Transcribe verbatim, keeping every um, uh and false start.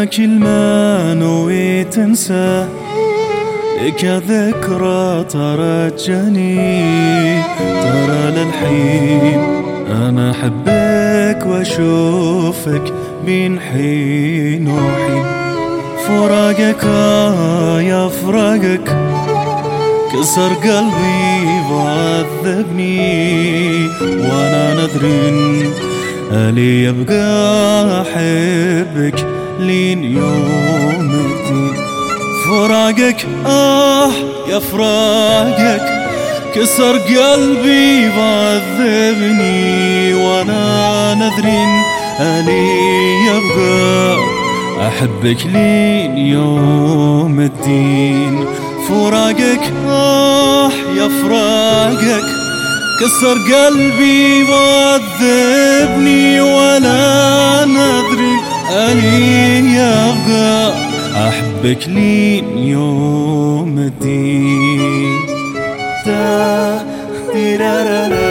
يا كل ما نويت انسى لك ذكرى ترجني، ترى للحين انا احبك واشوفك بين حين وحين. فراقك آه يا فراقك كسر قلبي وعذبني، وانا نذر ألي يبقى أحبك لين يوم الدين. فراقك آه يا فراقك كسر قلبي وعذبني، وانا نذر ألي يبقى أحبك لين يوم الدين. فراقك آه يا فراقك كسر قلبي وعذبني، ولا ندري أني يبقى أحبك لين يوم الدين.